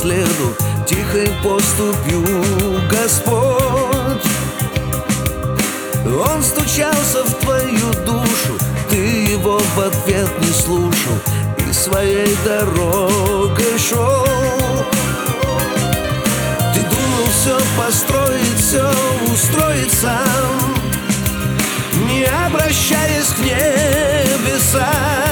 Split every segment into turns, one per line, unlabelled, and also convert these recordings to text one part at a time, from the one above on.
следу, тихой поступью Господь. Он стучался в твою душу, ты его в ответ не слушал и своей дорогой шел. Ты думал все построить, все устроить сам, не обращаясь к небесам.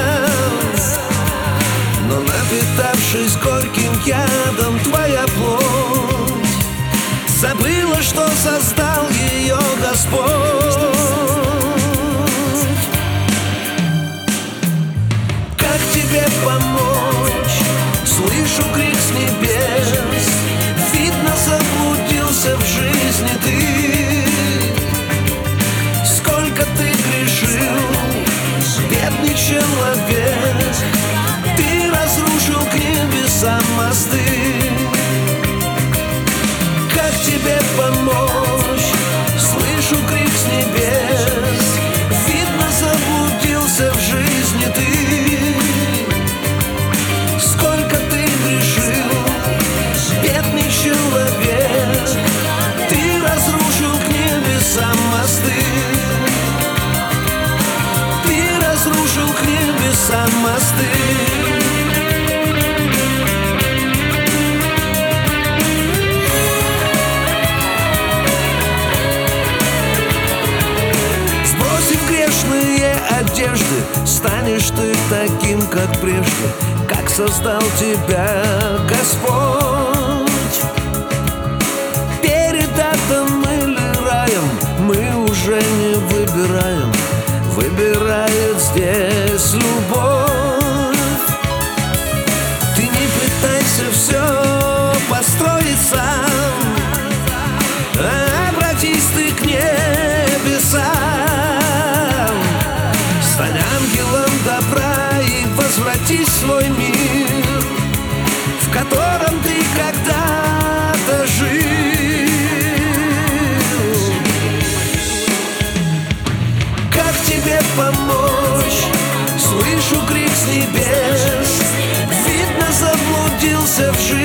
Но напитавшись горьким ядом, твоя плоть забыла, что создал ее Господь. Как тебе помочь? Слышу крик с небес. Видно, заблудился в жизни ты. Сколько ты грешил, бедный человек, ты разрушил к небесам мосты. Как тебе помочь? Слышу крик с небес. Видно, заблудился в жизни ты. Сколько ты грешил, бедный человек, ты разрушил к небесам мосты. Ты разрушил к небесам мосты. Грешные одежды, станешь ты таким, как прежде, как создал тебя Господь. Перед адом или раем мы уже не выбираем, выбирает здесь любовь. Ты не пытайся все построить сам, обратись ты к небесам. Стань ангелом добра и возвратись в свой мир, в котором ты когда-то жил. Как тебе помочь? Слышу крик с небес. Видно, заблудился в жизни.